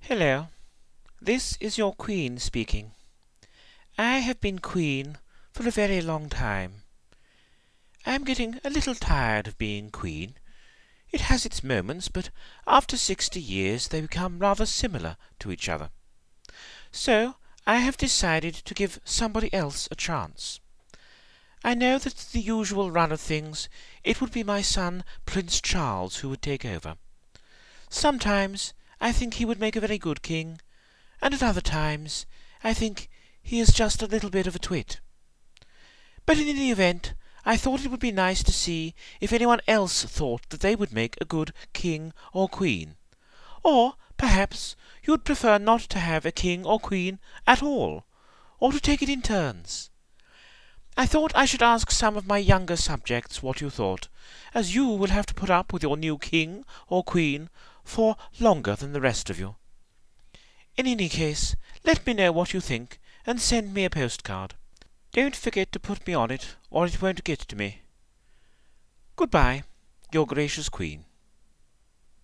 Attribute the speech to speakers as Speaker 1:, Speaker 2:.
Speaker 1: Hello, this is your Queen speaking. I have been Queen for a very long time. I am getting a little tired of being Queen. It has its moments, but after 60 years they become rather similar to each other. So I have decided to give somebody else a chance. I know that the usual run of things, it would be my son Prince Charles who would take over. Sometimes I think he would make a very good king, and at other times I think he is just a little bit of a twit. But in any event, I thought it would be nice to see if anyone else thought that they would make a good king or queen. Or perhaps you would prefer not to have a king or queen at all, or to take it in turns. I thought I should ask some of my younger subjects what you thought, as you will have to put up with your new king or queen for longer than the rest of you. In any case, let me know what you think, and send me a postcard. Don't forget to put me on it, or it won't get to me. Goodbye, your gracious Queen.